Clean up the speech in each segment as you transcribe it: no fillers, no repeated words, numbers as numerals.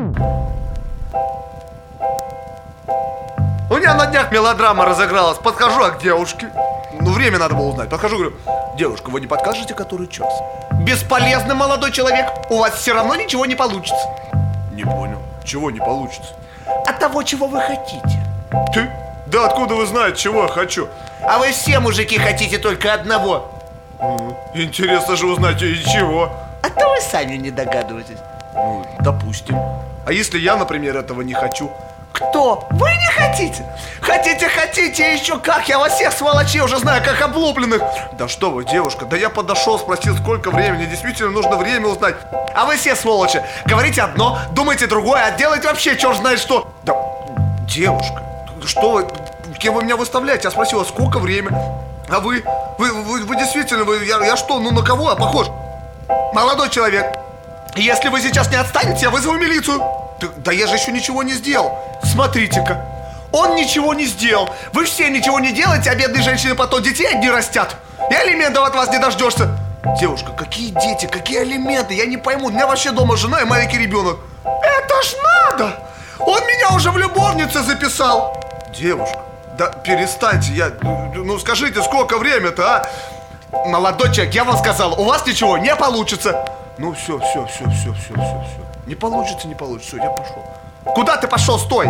У меня на днях мелодрама разыгралась. Подхожу, а к девушке. Ну, время надо было узнать. Подхожу, говорю: девушка, вы не подскажете, который час? Бесполезно, молодой человек. У вас все равно ничего не получится. Не понял. Чего не получится? От того, чего вы хотите. Ты? Да откуда вы знаете, чего я хочу? А вы все, мужики, хотите только одного. Интересно же узнать, и чего? А то вы сами не догадываетесь. Ну, допустим. А если я, например, этого не хочу? Кто? Вы не хотите? Хотите, еще как. Я вас всех сволочей уже знаю, как облупленных. Да что вы, девушка, да я подошел, спросил, сколько времени. Действительно нужно время узнать. А вы все сволочи. Говорите одно, думаете другое, а делаете вообще черт знает что. Да, девушка, что вы, кем вы меня выставляете? Я спросила, сколько время. А вы действительно, я что, ну на кого я похож? Молодой человек, если вы сейчас не отстанете, я вызову милицию. Да я же еще ничего не сделал. Смотрите-ка, он ничего не сделал. Вы все ничего не делаете, а бедные женщины потом детей одни растят. И алиментов от вас не дождешься. Девушка, какие дети, какие алименты? Я не пойму, у меня вообще дома жена и маленький ребенок. Это ж надо! Он меня уже в любовнице записал. Девушка, да перестаньте, ну скажите, сколько время-то, а? Молодой человек, я вам сказал, у вас ничего не получится. Ну все. Не получится, все, я пошел. Куда ты пошел? Стой!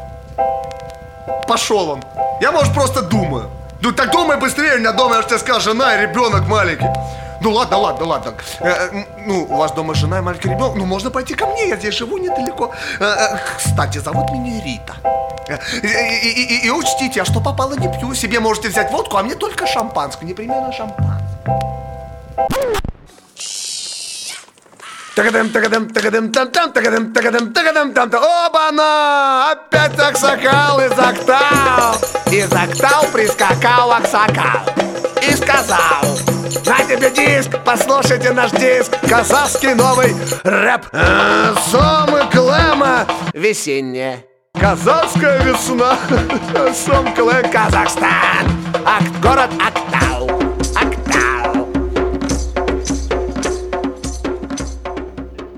Пошел он. Я, может, просто думаю. Ну так думай быстрее, у меня дома, я же тебе сказал, жена и ребенок маленький. Ну ладно. Ну, у вас дома жена и маленький ребенок. Ну, можно пойти ко мне, я здесь живу недалеко. Кстати, зовут меня Рита. И учтите, а что попало не пью. Себе можете взять водку, а мне только шампанское. Непременно шампанское. Оба-на! Опять аксакал из октав прискакал аксакал и сказал: на тебе диск, послушайте наш диск, казахский новый рэп. Сомы Клэма весенняя Казахская весна. Сом Клэм, Казахстан, город